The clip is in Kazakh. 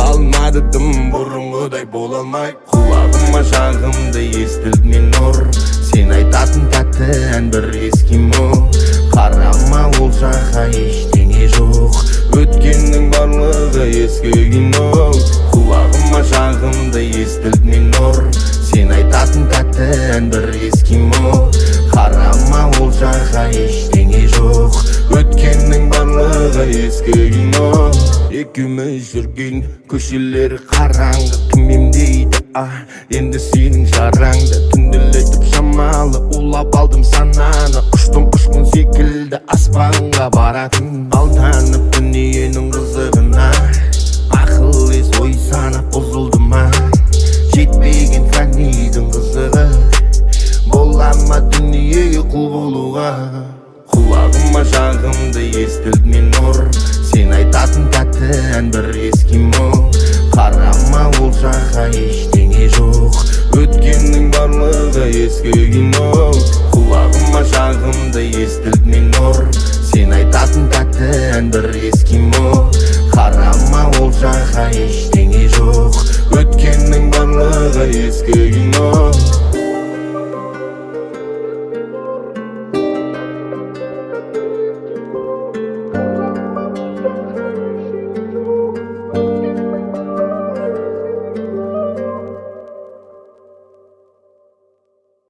қалмады тым бұрынғыдай бола алмай. Құлағыма жағымды естілді нұр, сен айтатын тәтті ән бір ескимо. Қарама ол жаққа ештеңе жоқ, өткеннің барлығы ескі кино. Құлағыма жағымды естілді нұр, сен айтатын тәтті ән бір ескимо. Қарама ол жаққа ештеңе жоқ, өткеннің барлығы ескі кино. Екеуміз жүрген көшелер қараңғы, кім емдейді енді сенің жараңды. Түнделетіп шамалы улап алдым сананы, ұштым ұшқын секілді аспанға баратын. Алданып дүниенің қызығына, ақыл ес ой сана бұзылды ма? Жетпеген фәнидің қызығы, бола ма дүниеге құл болуға? Құлағыма жағымды естілді нұр, сен айтатын тәтті ән бір ескимо. Қарама ол жаққа ештеңе жоқ, өткеннің барлығы ескі кино. Құлағыма жағымды естілді нұр, сен айтатын тәтті ән бір